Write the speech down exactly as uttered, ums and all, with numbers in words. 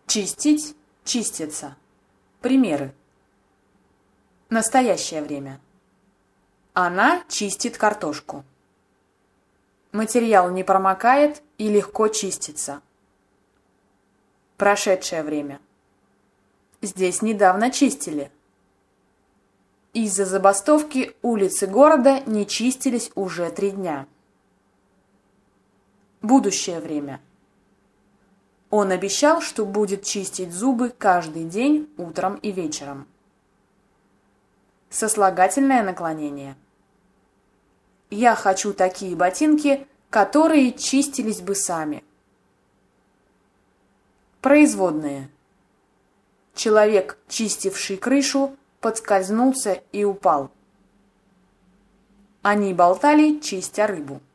Чистить, чиститься. Примеры. Настоящее время. Она чистит картошку. Материал не промокает и легко чистится. Прошедшее время. Здесь недавно чистили. Из-за забастовки улицы города не чистились уже три дня. Будущее время. Он обещал, что будет чистить зубы каждый день утром и вечером. Сослагательное наклонение. Я хочу такие ботинки, которые чистились бы сами. Производные. Человек, чистивший крышу, подскользнулся и упал. Они болтали, чистя рыбу.